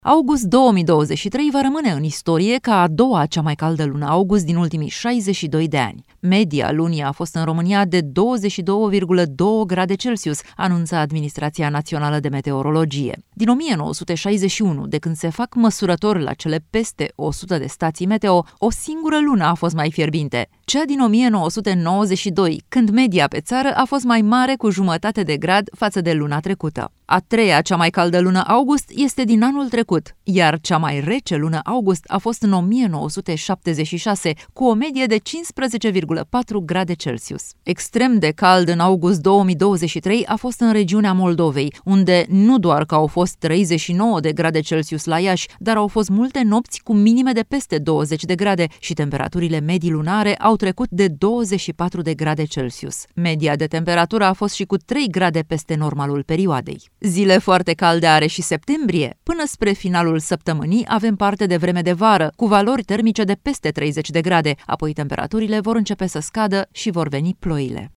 August 2023 va rămâne în istorie ca a doua cea mai caldă lună august din ultimii 62 de ani. Media lunii a fost în România de 22,2 grade Celsius, anunță Administrația Națională de Meteorologie. Din 1961, de când se fac măsurători la cele peste 100 de stații meteo, o singură lună a fost mai fierbinte, cea din 1992, când media pe țară a fost mai mare cu jumătate de grad față de luna trecută. A treia cea mai caldă lună august este din anul trecut, iar cea mai rece lună august a fost în 1976, cu o medie de 15,4 grade Celsius. Extrem de cald în august 2023 a fost în regiunea Moldovei, unde nu doar că au fost 39 de grade Celsius la Iași, dar au fost multe nopți cu minime de peste 20 de grade și temperaturile medii lunare au trecut de 24 de grade Celsius. Media de temperatură a fost și cu 3 grade peste normalul perioadei. Zile foarte calde are și septembrie. Până spre finalul săptămânii avem parte de vreme de vară, cu valori termice de peste 30 de grade, apoi temperaturile vor începe să scadă și vor veni ploile.